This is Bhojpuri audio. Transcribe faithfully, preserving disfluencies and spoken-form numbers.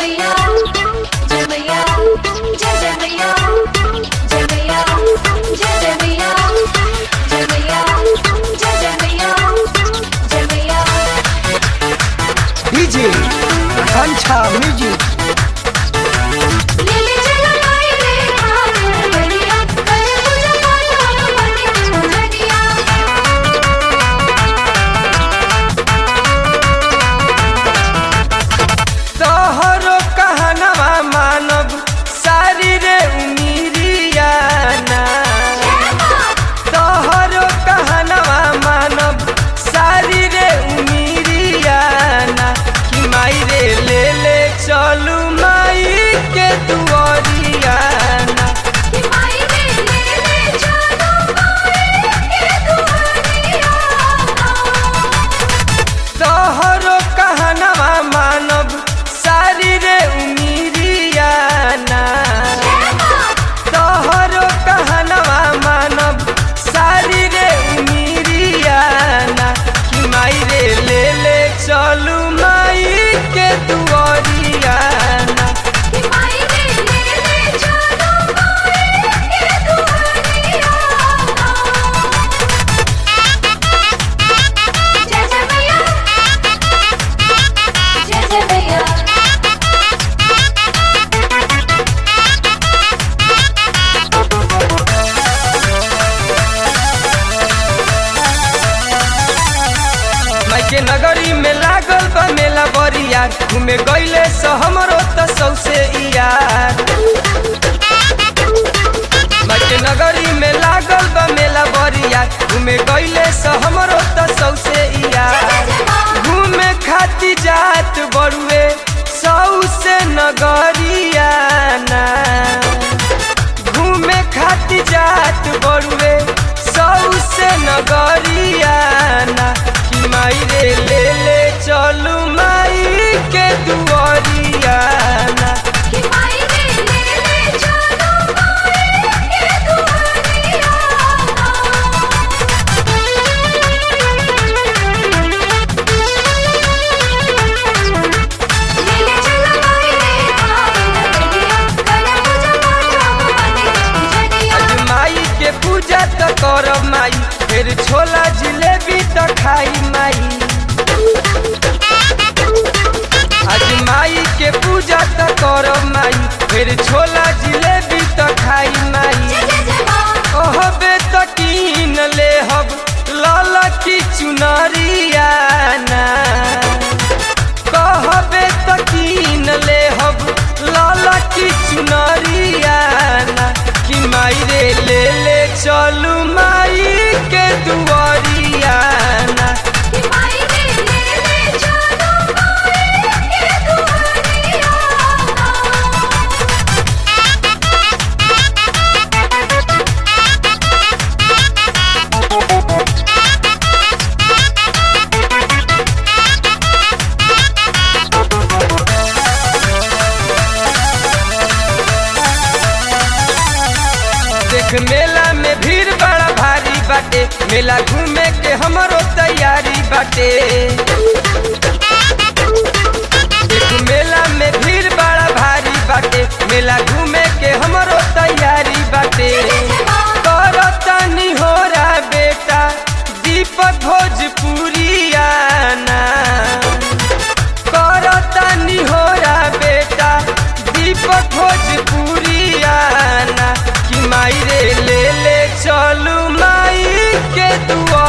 मैया जय मैया जय जय मैया जय मैया जय जय मैया जय मैया जय जय मैया जय मैया। DJ Kancha music. के नगरी में लागल बा मेला बरिया घूमे गईले से हमरो त सौसे यार। के नगरी में लागल बा मेला बरिया घूमे गईले से हमरो त सौसे यार। घूमे खाती जात बड़ुए सौसे नगरिया ना घूमे खाती जात बड़ुए सौसे नगरिया ना माई रे ले ले चलू माई के दुआरिया ना कि माई रे ले ले चलू माई के दुआरिया ले ले चलो माई रे आज माई के पूजा तो करब माई फिर छोला जिलेबी तो खाई माई। आज माई के पूजा तो करब माई फिर छोला जिलेबी तो खाई माई। कहबे तो कीन ले हब लाल की चुनरिया ना कहबे तो कीन ले हब लाल की चुनरिया ना कि माई रे ले ले चलू माई के दुआरिया ना कि माई रे ले ले चलू माई के दुआरिया देख मेला में भीड़ बड़ा भारी बाटे मेला घूमे के हमरो तैयारी बाटे। देख मेला में भीड़ बड़ा भारी बाटे मेला घूमे के हमरो तैयारी बाटे। करतनी होरा बेटा दीपक भोजपुरिया ना करतनी होरा बेटा दीपक भोजपुरिया ना कि माई रे ले ले चलू माई के दुआ